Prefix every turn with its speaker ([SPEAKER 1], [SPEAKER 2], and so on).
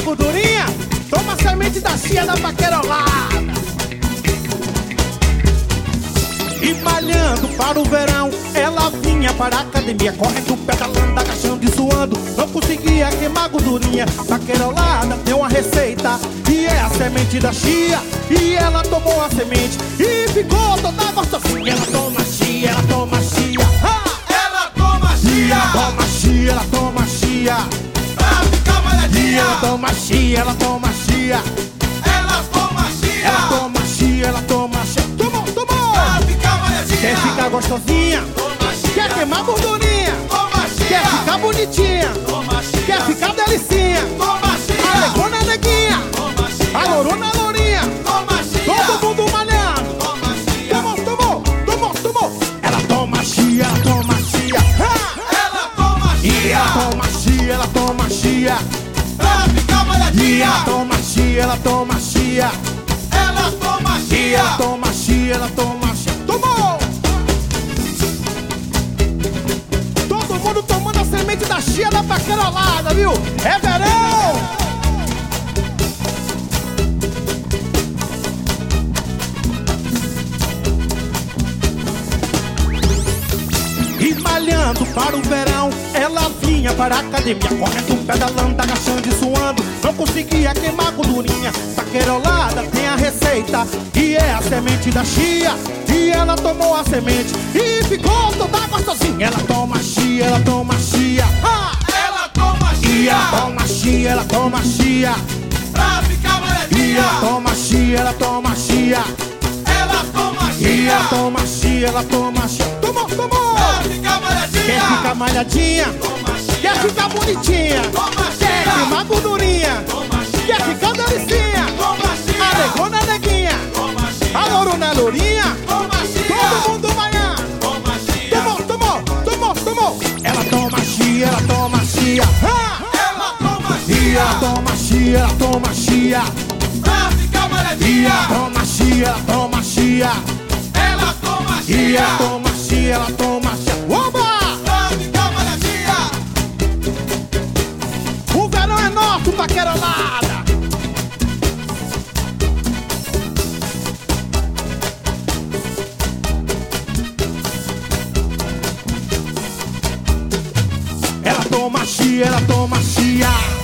[SPEAKER 1] gordurinha, toma semente da chia da paquerolada. E malhando para o verão, ela vinha para a academia, correndo, pedalando, agachando e suando, não conseguia queimar gordurinha. Paquerolada tem uma receita, e é a semente da chia. E ela tomou a semente e ficou toda gostosinha. Ela toma chia, ela toma chia,
[SPEAKER 2] Ela toma chia,
[SPEAKER 1] ela toma chia, ela toma chia,
[SPEAKER 2] pra ficar malhadinha.
[SPEAKER 1] ela toma chia, ela toma chia,
[SPEAKER 2] Ela toma chia,
[SPEAKER 1] ela toma chia, ela toma chia. Tomou, tomou!
[SPEAKER 2] pra ficar malhadinha.
[SPEAKER 1] Quer ficar gostosinha?
[SPEAKER 2] Toma chia,
[SPEAKER 1] Quer queimar gordurinha?
[SPEAKER 2] toma
[SPEAKER 1] Quer
[SPEAKER 2] chia,
[SPEAKER 1] ficar bonitinha?
[SPEAKER 2] toma chia,
[SPEAKER 1] Quer ficar delicinha?
[SPEAKER 2] toma
[SPEAKER 1] A
[SPEAKER 2] chia,
[SPEAKER 1] negona neguinha,
[SPEAKER 2] toma chia,
[SPEAKER 1] a lorona lourinha,
[SPEAKER 2] toma chia,
[SPEAKER 1] todo mundo malhando.
[SPEAKER 2] toma chia.
[SPEAKER 1] Tomou, tomou, tomou, tomou. Ela toma chia, ela toma chia.
[SPEAKER 2] Ela toma
[SPEAKER 1] E
[SPEAKER 2] chia,
[SPEAKER 1] ela toma chia, ela toma chia.
[SPEAKER 2] pra ficar
[SPEAKER 1] E
[SPEAKER 2] malhadinha.
[SPEAKER 1] ela toma chia, ela toma chia.
[SPEAKER 2] Ela toma
[SPEAKER 1] E
[SPEAKER 2] chia,
[SPEAKER 1] ela toma chia, ela toma chia. Tomou! Todo mundo tomando a semente da chia da paquerolada, viu? É verão! E malhando para o verão, ela vinha para a academia, correndo, pedalando, agachando e suando, não conseguia queimar gordurinha. Paquerolada tem a receita, e é a semente da chia. E ela tomou a semente e ficou toda gostosinha. Ela toma chia, ela toma chia,
[SPEAKER 2] ela toma
[SPEAKER 1] e
[SPEAKER 2] chia,
[SPEAKER 1] ela toma chia, ela toma chia,
[SPEAKER 2] pra ficar
[SPEAKER 1] e
[SPEAKER 2] malhadinha.
[SPEAKER 1] ela toma chia, ela toma chia,
[SPEAKER 2] Ela toma
[SPEAKER 1] e
[SPEAKER 2] chia,
[SPEAKER 1] ela toma chia, ela toma chia. Tomou, tomou!
[SPEAKER 2] pra ficar
[SPEAKER 1] Quer
[SPEAKER 2] malhadinha.
[SPEAKER 1] ficar malhadinha?
[SPEAKER 2] Toma chia,
[SPEAKER 1] Quer ficar bonitinha?
[SPEAKER 2] toma
[SPEAKER 1] Quer
[SPEAKER 2] chia,
[SPEAKER 1] queimar gordurinha?
[SPEAKER 2] toma chia,
[SPEAKER 1] Quer ficar delicinha?
[SPEAKER 2] toma
[SPEAKER 1] A
[SPEAKER 2] chia,
[SPEAKER 1] negona neguinha,
[SPEAKER 2] toma chia,
[SPEAKER 1] a lorona lourinha,
[SPEAKER 2] toma chia,
[SPEAKER 1] todo mundo manhã.
[SPEAKER 2] toma chia.
[SPEAKER 1] Tomou, tomou, tomou, tomou. Ela toma chia, ela toma chia.
[SPEAKER 2] Ela toma
[SPEAKER 1] E
[SPEAKER 2] chia,
[SPEAKER 1] ela toma chia, ela toma chia.
[SPEAKER 2] pra ficar
[SPEAKER 1] E
[SPEAKER 2] malhadinha.
[SPEAKER 1] ela toma chia, ela toma chia.
[SPEAKER 2] Ela toma
[SPEAKER 1] E
[SPEAKER 2] chia,
[SPEAKER 1] ela toma chia, ela toma chia. Oba!
[SPEAKER 2] pra ficar malhadinha.
[SPEAKER 1] O verão é nosso, paquerolada. Ela toma chia, ela toma chia.